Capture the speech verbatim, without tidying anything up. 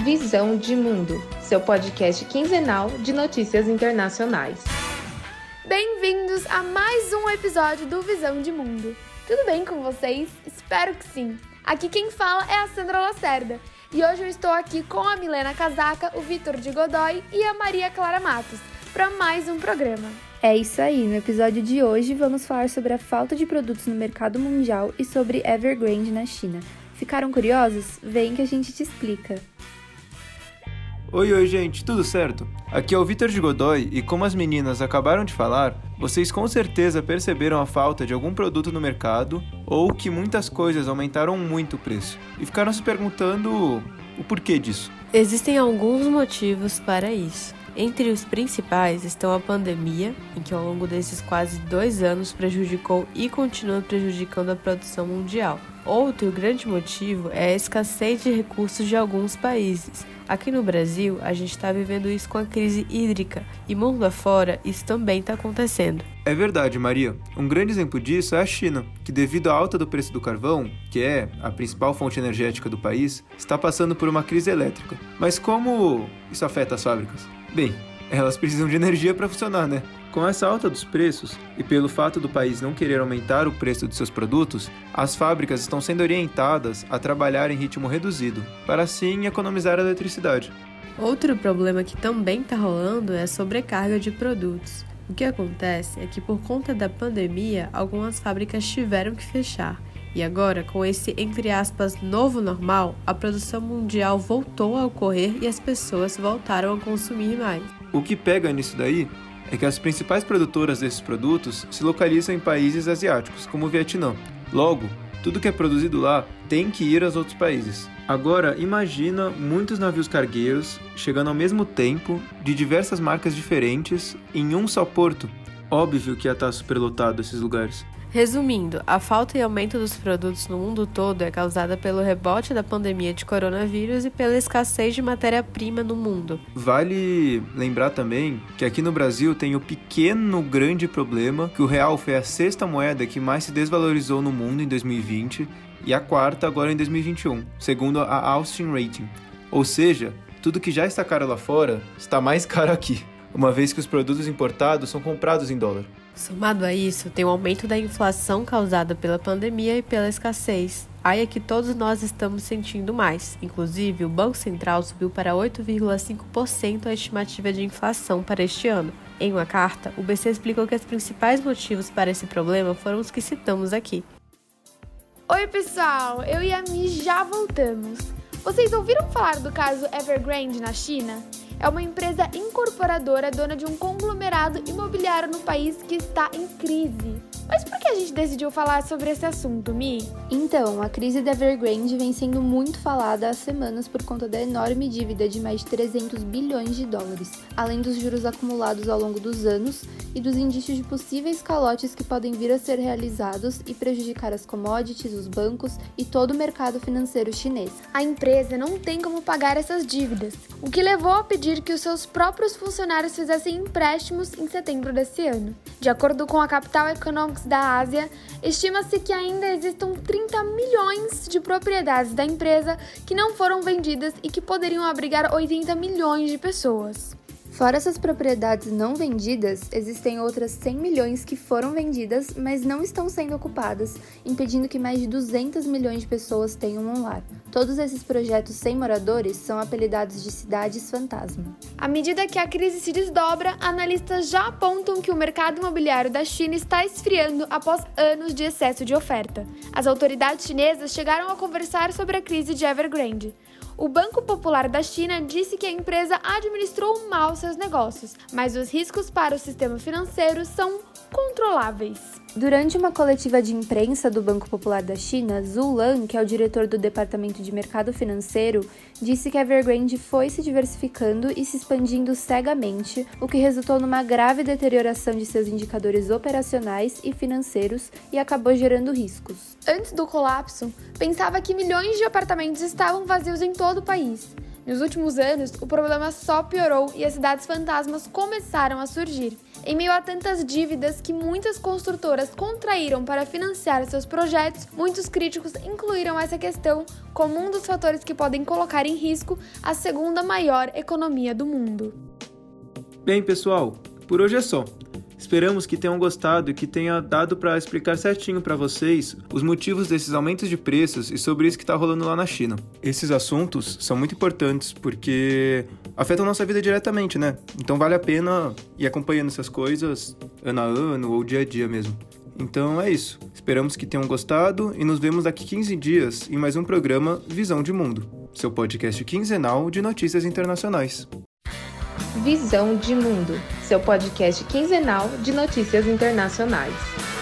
Visão de Mundo, seu podcast quinzenal de notícias internacionais. Bem-vindos a mais um episódio do Visão de Mundo. Tudo bem com vocês? Espero que sim. Aqui quem fala é a Sandra Lacerda e hoje eu estou aqui com a Milena Casaca, o Vitor de Godoy e a Maria Clara Matos para mais um programa. É isso aí, no episódio de hoje vamos falar sobre a falta de produtos no mercado mundial e sobre Evergrande na China. Ficaram curiosos? Vem que a gente te explica. Oi, oi gente, tudo certo? Aqui é o Vitor de Godoy e como as meninas acabaram de falar, vocês com certeza perceberam a falta de algum produto no mercado ou que muitas coisas aumentaram muito o preço e ficaram se perguntando o porquê disso. Existem alguns motivos para isso. Entre os principais estão a pandemia, em que ao longo desses quase dois anos prejudicou e continua prejudicando a produção mundial. Outro grande motivo é a escassez de recursos de alguns países. Aqui no Brasil, a gente está vivendo isso com a crise hídrica e mundo afora isso também está acontecendo. É verdade, Maria. Um grande exemplo disso é a China, que devido à alta do preço do carvão, que é a principal fonte energética do país, está passando por uma crise elétrica. Mas como isso afeta as fábricas? Bem, elas precisam de energia para funcionar, né? Com essa alta dos preços e pelo fato do país não querer aumentar o preço de seus produtos, as fábricas estão sendo orientadas a trabalhar em ritmo reduzido, para assim economizar a eletricidade. Outro problema que também está rolando é a sobrecarga de produtos. O que acontece é que por conta da pandemia, algumas fábricas tiveram que fechar. E agora, com esse, entre aspas, novo normal, a produção mundial voltou a ocorrer e as pessoas voltaram a consumir mais. O que pega nisso daí é que as principais produtoras desses produtos se localizam em países asiáticos, como o Vietnã. Logo, tudo que é produzido lá tem que ir aos outros países. Agora, imagina muitos navios cargueiros chegando ao mesmo tempo, de diversas marcas diferentes, em um só porto. Óbvio que ia estar superlotado esses lugares. Resumindo, a falta e aumento dos produtos no mundo todo é causada pelo rebote da pandemia de coronavírus e pela escassez de matéria-prima no mundo. Vale lembrar também que aqui no Brasil tem o pequeno grande problema que o real foi a sexta moeda que mais se desvalorizou no mundo em dois mil e vinte e a quarta agora em dois mil e vinte e um, segundo a Austin Rating. Ou seja, tudo que já está caro lá fora está mais caro aqui, uma vez que os produtos importados são comprados em dólar. Somado a isso, tem o aumento da inflação causada pela pandemia e pela escassez. Aí é que todos nós estamos sentindo mais. Inclusive, o Banco Central subiu para oito vírgula cinco por cento a estimativa de inflação para este ano. Em uma carta, o B C explicou que os principais motivos para esse problema foram os que citamos aqui. Oi pessoal, eu e a Mi já voltamos. Vocês ouviram falar do caso Evergrande na China? É uma empresa incorporadora dona de um conglomerado imobiliário no país que está em crise. Mas por que a gente decidiu falar sobre esse assunto, Mi? Então, a crise da Evergrande vem sendo muito falada há semanas por conta da enorme dívida de mais de trezentos bilhões de dólares, além dos juros acumulados ao longo dos anos e dos indícios de possíveis calotes que podem vir a ser realizados e prejudicar as commodities, os bancos e todo o mercado financeiro chinês. A empresa não tem como pagar essas dívidas, o que levou a pedir que os seus próprios funcionários fizessem empréstimos em setembro desse ano. De acordo com a Capital Economics da Ásia, estima-se que ainda existam trinta milhões de propriedades da empresa que não foram vendidas e que poderiam abrigar oitenta milhões de pessoas. Fora essas propriedades não vendidas, existem outras cem milhões que foram vendidas, mas não estão sendo ocupadas, impedindo que mais de duzentos milhões de pessoas tenham um lar. Todos esses projetos sem moradores são apelidados de cidades fantasma. À medida que a crise se desdobra, analistas já apontam que o mercado imobiliário da China está esfriando após anos de excesso de oferta. As autoridades chinesas chegaram a conversar sobre a crise de Evergrande. O Banco Popular da China disse que a empresa administrou mal seus negócios, mas os riscos para o sistema financeiro são controláveis. Durante uma coletiva de imprensa do Banco Popular da China, Zhu Lan, que é o diretor do Departamento de Mercado Financeiro, disse que a Evergrande foi se diversificando e se expandindo cegamente, o que resultou numa grave deterioração de seus indicadores operacionais e financeiros e acabou gerando riscos. Antes do colapso, pensava que milhões de apartamentos estavam vazios em todo o país. Nos últimos anos, o problema só piorou e as cidades fantasmas começaram a surgir. Em meio a tantas dívidas que muitas construtoras contraíram para financiar seus projetos, muitos críticos incluíram essa questão como um dos fatores que podem colocar em risco a segunda maior economia do mundo. Bem, pessoal, por hoje é só. Esperamos que tenham gostado e que tenha dado para explicar certinho para vocês os motivos desses aumentos de preços e sobre isso que está rolando lá na China. Esses assuntos são muito importantes porque afetam a nossa vida diretamente, né? Então vale a pena ir acompanhando essas coisas ano a ano ou dia a dia mesmo. Então é isso. Esperamos que tenham gostado e nos vemos daqui quinze dias em mais um programa Visão de Mundo, seu podcast quinzenal de notícias internacionais. Visão de Mundo, seu podcast quinzenal de notícias internacionais.